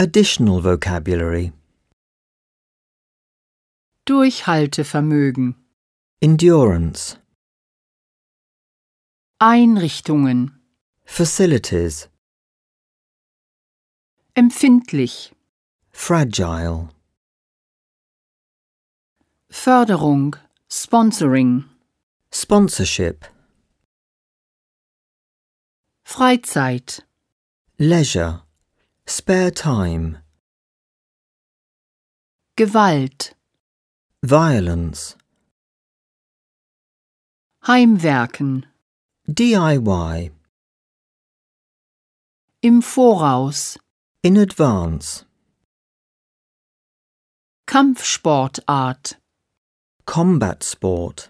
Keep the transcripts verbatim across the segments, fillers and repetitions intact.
Additional vocabulary. Durchhaltevermögen. Endurance. Einrichtungen. Facilities. Empfindlich. Fragile. Förderung. Sponsoring. Sponsorship. Freizeit. Leisure. Spare time. Gewalt. Violence. Heimwerken. D I Y. Im Voraus. In advance. Kampfsportart. Combat sport.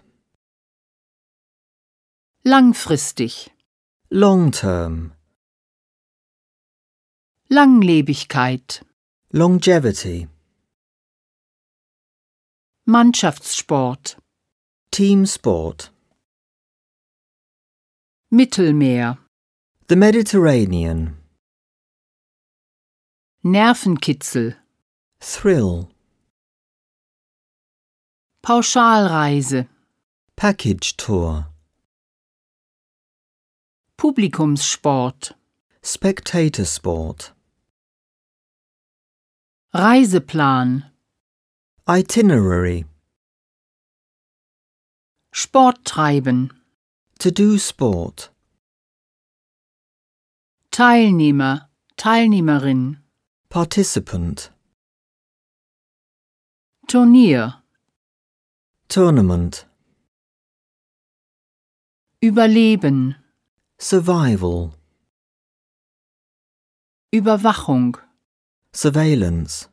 Langfristig. Long term. Langlebigkeit. Longevity. Mannschaftssport. Team sport. Mittelmeer. The Mediterranean. Nervenkitzel. Thrill. Pauschalreise. Package tour. Publikumssport. Spectator sport. Reiseplan. Itinerary. Sport treiben. To do sport. Teilnehmer, Teilnehmerin. Participant. Turnier. Tournament. Überleben. Survival. Überwachung. Surveillance.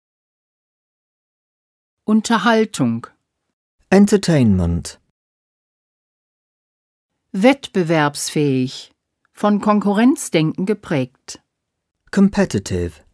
Unterhaltung. Entertainment. Wettbewerbsfähig. Von Konkurrenzdenken geprägt. Competitive.